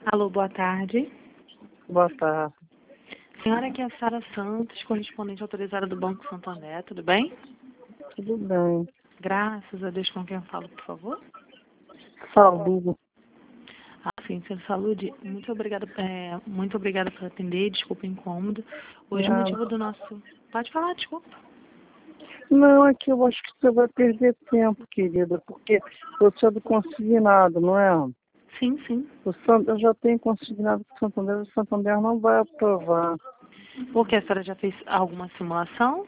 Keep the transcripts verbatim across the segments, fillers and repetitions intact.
Alô, boa tarde. Boa tarde. Senhora, aqui é a Sara Santos, correspondente autorizada do Banco Santander, tudo bem? Tudo bem. Graças a Deus, com quem eu falo, por favor? Saúde. Ah, sim, senhor Saúde, muito obrigada, é, muito obrigada por atender, desculpa o incômodo. Hoje o Não, motivo do nosso... Pode falar, desculpa. não, é que eu acho que você vai perder tempo, querida, porque você é do consignado, não é? Sim, sim. O Sant... Eu já tenho consignado com o Santander, o Santander não vai aprovar. Porque a senhora já fez alguma simulação?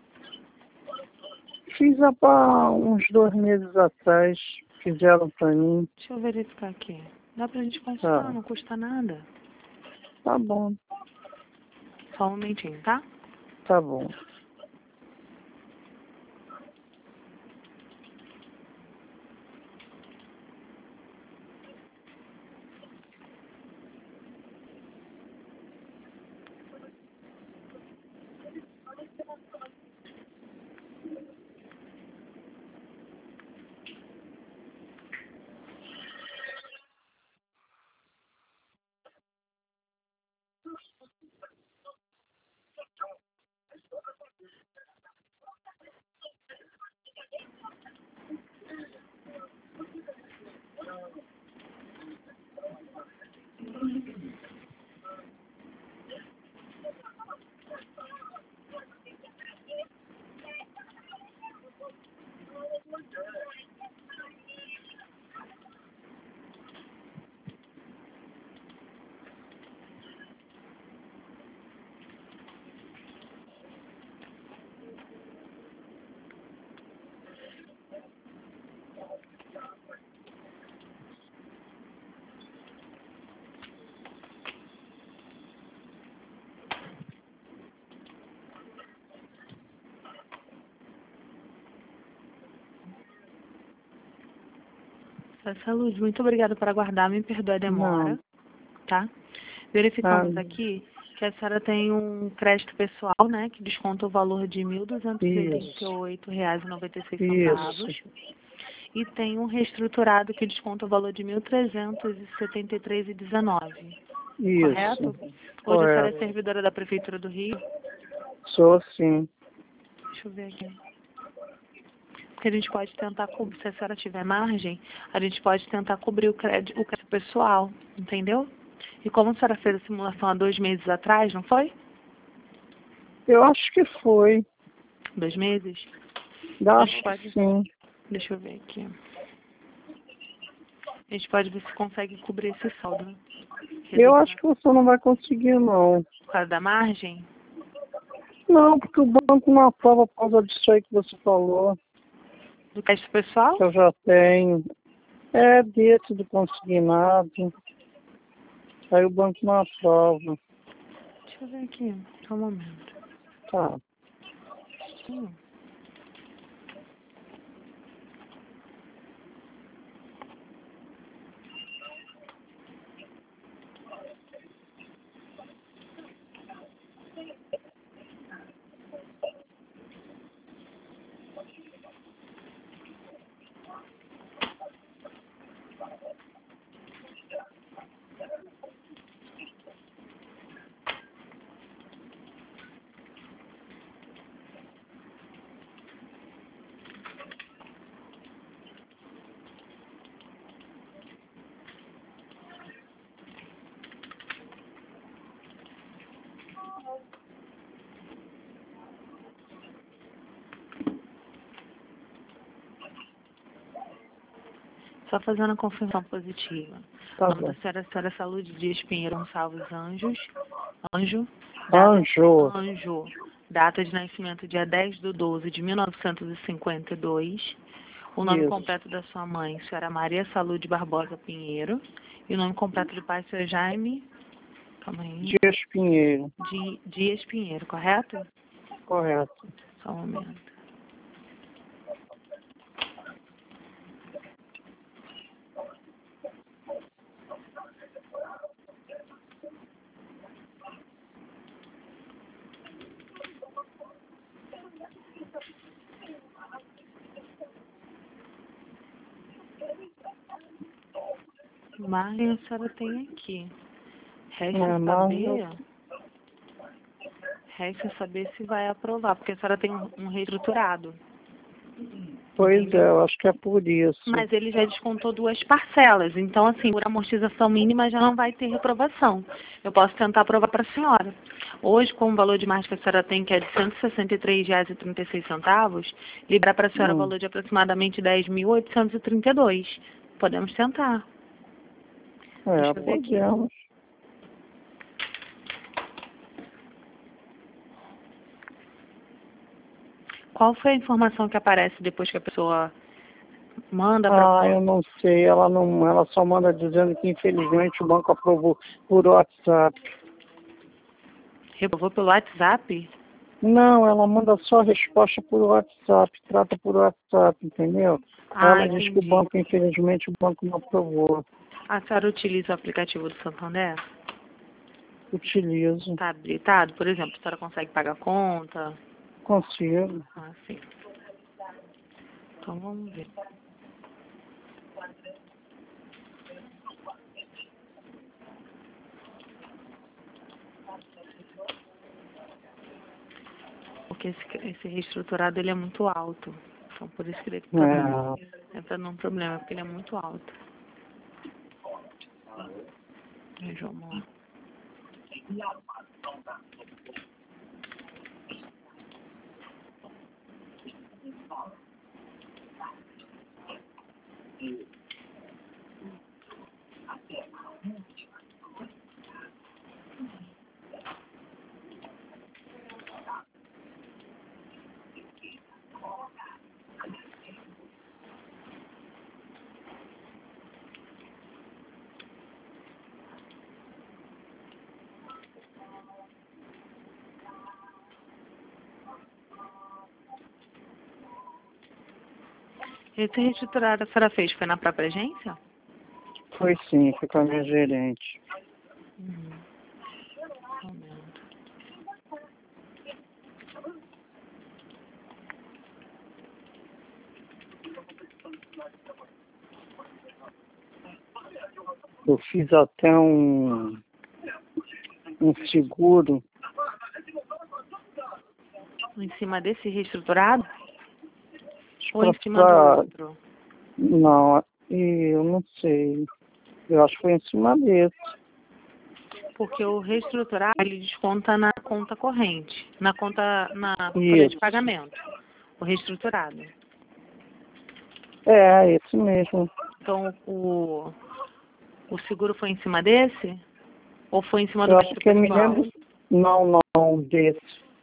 Fiz há pá, uns dois meses atrás, fizeram para mim. Deixa eu verificar aqui. Dá pra gente consultar, Tá, não custa nada. tá bom, Só um momentinho, tá? tá bom. Senhora Saúde, muito obrigada por aguardar, me perdoe a demora, Não, tá? ah, Verificamos aqui que a senhora tem um crédito pessoal, né, que desconta o valor de mil duzentos e oitenta e isso, oito reais e noventa e seis isso, centavos e tem um reestruturado que desconta o valor de mil trezentos e setenta e três reais e dezenove centavos, correto? isso, Hoje a senhora é correto. servidora da Prefeitura do Rio? Sou sim. Deixa eu ver aqui. Porque a gente pode tentar cobrir, se a senhora tiver margem, a gente pode tentar cobrir o crédito, o crédito pessoal, entendeu? E como a senhora fez a simulação há dois meses atrás, não foi? Eu acho que foi. Dois meses? Eu A acho gente que pode... sim. Deixa eu ver aqui. A gente pode ver se consegue cobrir esse saldo, né? Eu acho Resultado que você não vai conseguir, não. por causa da margem? Não, porque o banco não aprova por causa disso aí que você falou, Do crédito pessoal? que eu já tenho. É dentro do consignado. Aí o banco não aprova. Deixa eu ver aqui. Só um momento. Tá. Hum. Só fazendo a confirmação positiva. Tá O nome da bom. senhora é Senhora Saúde Dias Pinheiro Gonçalves Anjos. Anjo. Data... Anjo. Anjo. Data de nascimento dia dez de doze de mil novecentos e cinquenta e dois. O nome Isso. completo da sua mãe, senhora Maria Saúde Barbosa Pinheiro. E o nome completo do pai, senhor Jaime... Calma aí. Dias Pinheiro. Di- Dias Pinheiro, correto? Correto. Só um momento. Margem a senhora tem aqui. Resta É, margem saber... eu- Resta saber se vai aprovar, porque a senhora tem um, um reestruturado. Pois é, Entendeu? eu acho que é por isso. Mas ele já descontou duas parcelas, então assim, por amortização mínima já não vai ter reprovação. Eu posso tentar aprovar para a senhora. Hoje, com o valor de margem que a senhora tem, que é de cento e sessenta e três reais e trinta e seis centavos, liberar para a senhora o Hum. valor de aproximadamente dez mil oitocentos e trinta e dois. Podemos tentar. É, Deixa eu ver aqui. podemos. Qual foi a informação que aparece depois que a pessoa manda a Ah, proposta? eu não sei, ela não, ela só manda dizendo que infelizmente o banco aprovou por WhatsApp. Reprovou pelo WhatsApp? Não, ela manda só resposta por WhatsApp, trata por WhatsApp, entendeu? Ah, Ela diz que o entendi. banco, infelizmente, o banco não aprovou. A senhora utiliza o aplicativo do Santander? Utilizo, Está habilitado? Por exemplo, a senhora consegue pagar a conta? consigo. Ah, sim. Então vamos ver. Porque esse, esse reestruturado ele é muito alto. Então por isso que ele está dando, É, é para não problema, porque ele é muito alto. Mas vamos lá. Esse reestruturado a senhora fez foi na própria agência? foi sim, foi com a minha gerente. Uhum. Um momento. Eu fiz até um, um seguro. Em cima desse reestruturado? Ou em pra- cima do pra- outro? Não, e eu não sei. Eu acho que foi em cima desse. Porque o reestruturado ele desconta na conta corrente, na conta, na folha de Isso. pagamento. O reestruturado. É, esse mesmo. Então o, o seguro foi em cima desse? Ou foi em cima do Eu acho gasto que eu me pessoal? lembro. Não, não, desse.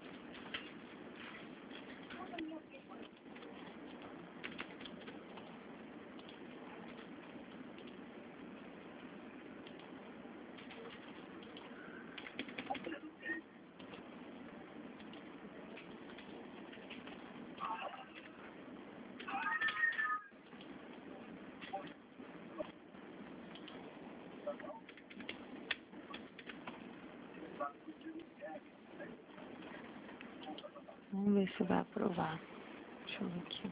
Vamos ver se vai aprovar. Deixa eu ver aqui.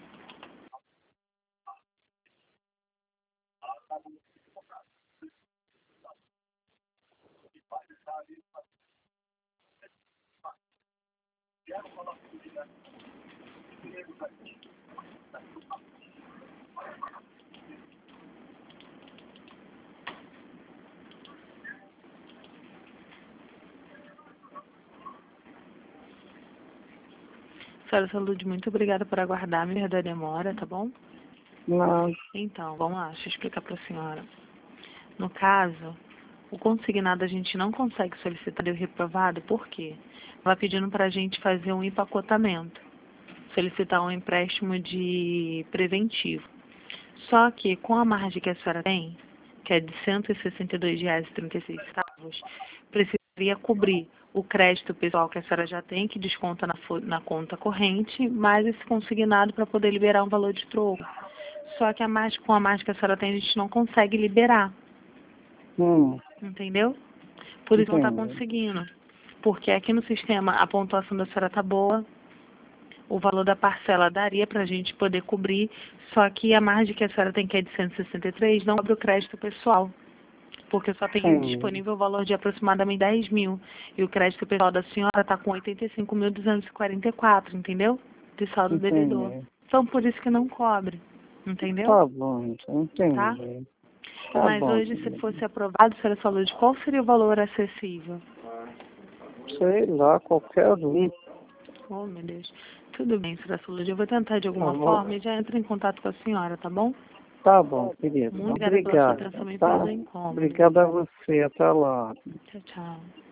Senhora Saúde, muito obrigada por aguardar a minha da demora, tá bom? Não. Então, vamos lá, deixa eu explicar para a senhora. No caso, o consignado a gente não consegue solicitar o reprovado, por quê? Vai pedindo para a gente fazer um empacotamento, solicitar um empréstimo de preventivo. Só que com a margem que a senhora tem, que é de cento e sessenta e dois reais e trinta e seis centavos, precisaria cobrir o crédito pessoal que a senhora já tem, que desconta na, fo- na conta corrente, mais esse consignado para poder liberar um valor de troco. Só que a margem, com a margem que a senhora tem, a gente não consegue liberar, Hum, entendeu? Por isso não está entendi. conseguindo. Porque aqui no sistema a pontuação da senhora está boa, o valor da parcela daria para a gente poder cobrir, só que a margem que a senhora tem, que é de cento e sessenta e três, não cobre o crédito pessoal. Porque só tem Sim. disponível o valor de aproximadamente dez mil. E o crédito pessoal da senhora está com oitenta e cinco mil duzentos e quarenta e quatro, entendeu? De saldo devedor. Entendi. Então, por isso que não cobre, entendeu? Tá bom, então, Tá? entendi. Tá Mas bom, hoje, se filha. fosse aprovado, senhora Saúde, qual seria o valor acessível? Sei lá, qualquer um. Oh, meu Deus. Tudo bem, senhora Saúde. Eu vou tentar de alguma Tá bom, forma e já entro em contato com a senhora, tá bom? tá bom, querida. Muito obrigada pela sua Obrigado, atenção e tá? pelo incômodo. Obrigado a você. Até lá. Tchau, tchau.